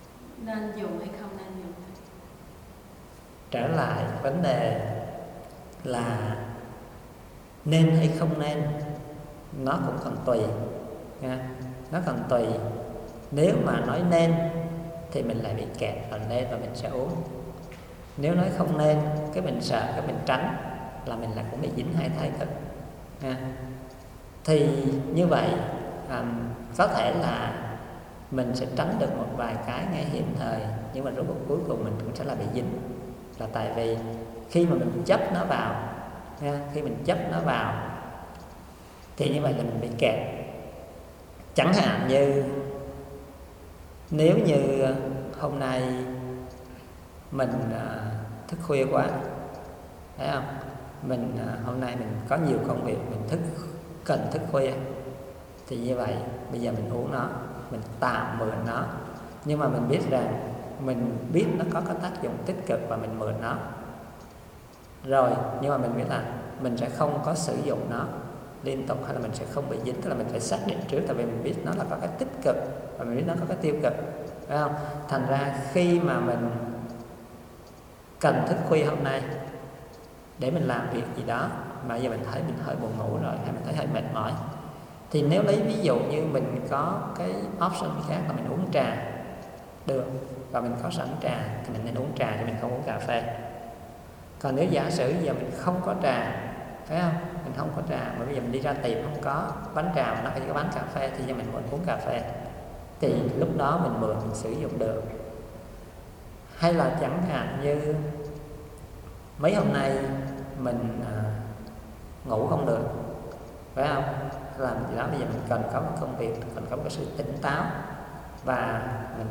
nên dùng hay không nên dùng? Trở lại vấn đề là nên hay không nên, nó cũng còn tùy nha. Nó còn tùy. Nếu mà nói nên thì mình lại bị kẹt vào nên và mình sẽ uống. Nếu nói không nên, cái mình sợ, cái mình tránh, là mình lại cũng bị dính hai thái cực nha. Thì như vậy có thể là mình sẽ tránh được một vài cái ngay hiện thời, nhưng mà rốt cuộc cuối cùng mình cũng sẽ là bị dính. Là tại vì khi mà mình chấp nó vào nha, khi mình chấp nó vào thì như vậy là mình bị kẹt. Chẳng hạn như nếu như hôm nay mình thức khuya quá, thấy không? Hôm nay mình có nhiều công việc, mình cần thức khuya, thì như vậy bây giờ mình uống nó, mình tạm mượn nó, nhưng mà mình biết rằng mình biết nó có tác dụng tích cực và mình mượn nó rồi, nhưng mà mình biết là mình sẽ không có sử dụng nó liên tục, hay là mình sẽ không bị dính. Tức là mình phải xác định trước, tại vì mình biết nó là có cái tích cực và mình biết nó có cái tiêu cực, phải không? Thành ra khi mà mình cần thức khuya hôm nay để mình làm việc gì đó mà giờ mình thấy mình hơi buồn ngủ rồi, hay mình thấy hơi mệt mỏi, thì nếu lấy ví dụ như mình có cái option khác là mình uống trà được, và mình có sẵn trà thì mình nên uống trà, chứ mình không uống cà phê. Còn nếu giả sử giờ mình không có trà, phải không? Mình không có trà, mà bây giờ mình đi ra tiệm không có bán trà mà nó chỉ có bán cà phê, thì giờ mình muốn uống cà phê, thì lúc đó mình mượn, mình sử dụng được. Hay là chẳng hạn như mấy hôm nay mình ngủ không được, phải không? Làm gì đó bây giờ mình cần có một công việc, cần có một sự tỉnh táo, và mình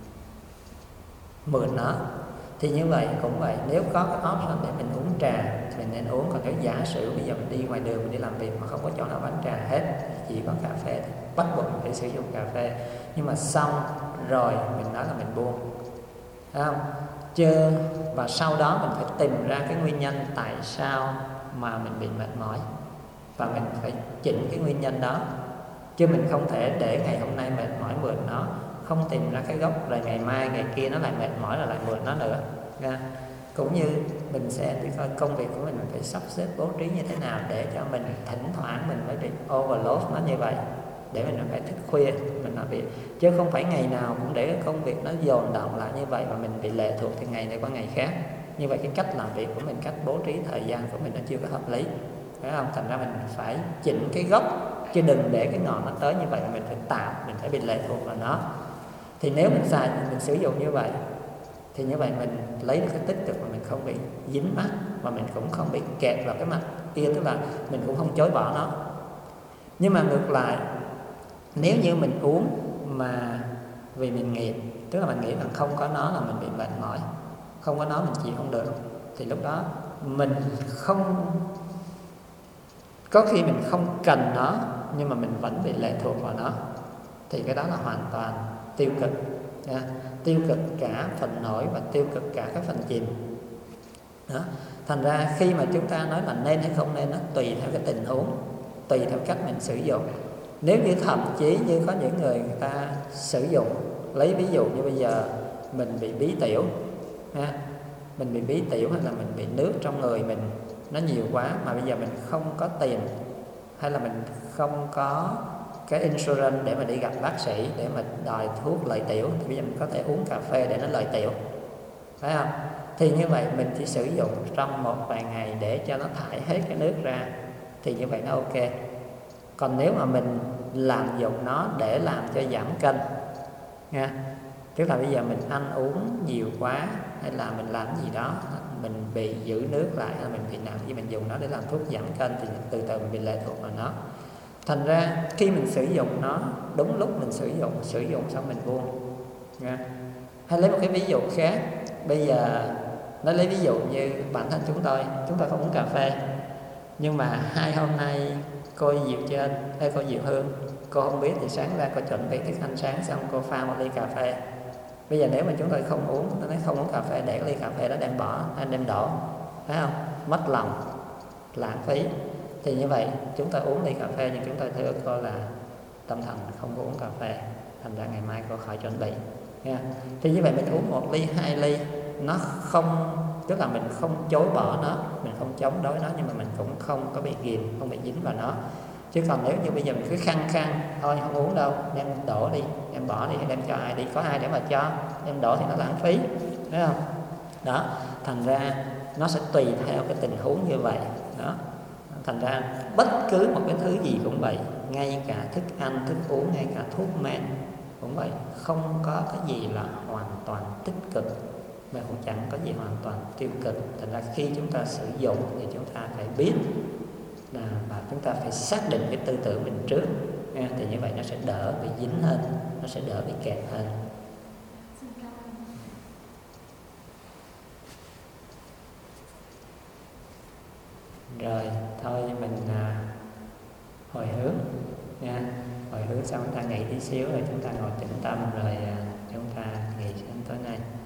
mượn nó. Thì như vậy cũng vậy, nếu có cái option để mình uống trà thì mình nên uống. Còn nếu giả sử bây giờ mình đi ngoài đường, mình đi làm việc mà không có chỗ nào bán trà hết, chỉ có cà phê, thì bắt buộc mình phải sử dụng cà phê. Nhưng mà xong rồi mình nói là mình buông, phải không? Và sau đó mình phải tìm ra cái nguyên nhân tại sao mà mình bị mệt mỏi, và mình phải chỉnh cái nguyên nhân đó. Chứ mình không thể để ngày hôm nay mệt mỏi mượn nó, không tìm ra cái gốc, rồi ngày mai ngày kia nó lại mệt mỏi rồi lại mượn nó nữa nha. Cũng như mình sẽ đi coi công việc của mình phải sắp xếp bố trí như thế nào để cho mình thỉnh thoảng mình mới bị overload nó như vậy, để mình phải thức khuya mình làm việc, chứ không phải ngày nào cũng để cái công việc nó dồn động lại như vậy và mình bị lệ thuộc từ ngày này qua ngày khác. Như vậy cái cách làm việc của mình, cách bố trí thời gian của mình nó chưa có hợp lý, phải không? Thành ra mình phải chỉnh cái gốc, chứ đừng để cái ngọn nó tới như vậy mà mình phải tạo, mình phải bị lệ thuộc vào nó. Thì nếu mình xài, mình sử dụng như vậy, thì như vậy mình lấy được cái tích cực mà mình không bị dính mắc, và mình cũng không bị kẹt vào cái mặt kia, tức là mình cũng không chối bỏ nó. Nhưng mà ngược lại, nếu như mình uống mà vì mình nghiện, tức là mình nghĩ rằng không có nó là mình bị mệt mỏi, không có nó mình chịu không được, thì lúc đó mình không, có khi mình không cần nó nhưng mà mình vẫn bị lệ thuộc vào nó, thì cái đó là hoàn toàn tiêu cực nha. Tiêu cực cả phần nổi và tiêu cực cả cái phần chìm đó. Thành ra khi mà chúng ta nói là nên hay không nên, nó tùy theo cái tình huống, tùy theo cách mình sử dụng. Nếu như thậm chí như có những người ta sử dụng, lấy ví dụ như bây giờ mình bị bí tiểu ha, mình bị bí tiểu hay là mình bị nước trong người mình nó nhiều quá, mà bây giờ mình không có tiền, hay là mình không có cái insurance để mà đi gặp bác sĩ để mà đòi thuốc lợi tiểu, thì bây giờ mình có thể uống cà phê để nó lợi tiểu, phải không? Thì như vậy mình chỉ sử dụng trong một vài ngày để cho nó thải hết cái nước ra, thì như vậy nó ok. Còn nếu mà mình lạm dụng nó để làm cho giảm cân nha, tức là bây giờ mình ăn uống nhiều quá, hay là mình làm gì đó mình bị giữ nước lại, hay là mình bị nặng gì, mình dùng nó để làm thuốc giảm cân, thì từ từ mình bị lệ thuộc vào nó. Thành ra khi mình sử dụng nó đúng lúc mình sử dụng xong mình buông nha. Hay lấy một cái ví dụ khác, bây giờ nó lấy ví dụ như bản thân chúng tôi không uống cà phê, nhưng mà 2 hôm nay cô Diệu Trên hay cô Diệu Hương, cô không biết thì sáng ra cô chuẩn bị thức ăn sáng xong cô pha một ly cà phê. Bây giờ nếu mà chúng tôi không uống, nó nói không uống cà phê, để cái ly cà phê đó đem bỏ hay đem đổ, phải không? Mất lòng, lãng phí. Thì như vậy chúng ta uống ly cà phê, nhưng chúng ta thưa cô là tâm thần không có uống cà phê, thành ra ngày mai cô khỏi chuẩn bị. nha. Thì như vậy mình uống 1 ly 2 ly nó không, tức là mình không chối bỏ nó, mình không chống đối nó, nhưng mà mình cũng không có bị ghiền, không bị dính vào nó. Chứ còn nếu như bây giờ mình cứ khăng thôi không uống đâu, đem đổ đi, em bỏ đi, đem cho ai đi, có ai để mà cho, em đổ thì nó lãng phí, thấy không? Đó, thành ra nó sẽ tùy theo cái tình huống như vậy. Đó, thành ra bất cứ một cái thứ gì cũng vậy, ngay cả thức ăn, thức uống, ngay cả thuốc men cũng vậy, không có cái gì là hoàn toàn tích cực mà cũng chẳng có gì hoàn toàn tiêu cực. Thành ra khi chúng ta sử dụng thì chúng ta phải biết và chúng ta phải xác định cái tư tưởng mình trước nha, thì như vậy nó sẽ đỡ bị dính hơn, nó sẽ đỡ bị kẹt hơn. Rồi thôi mình hồi hướng nha, hồi hướng xong chúng ta nghỉ tí xíu rồi chúng ta ngồi tĩnh tâm rồi chúng ta nghỉ đến tối nay.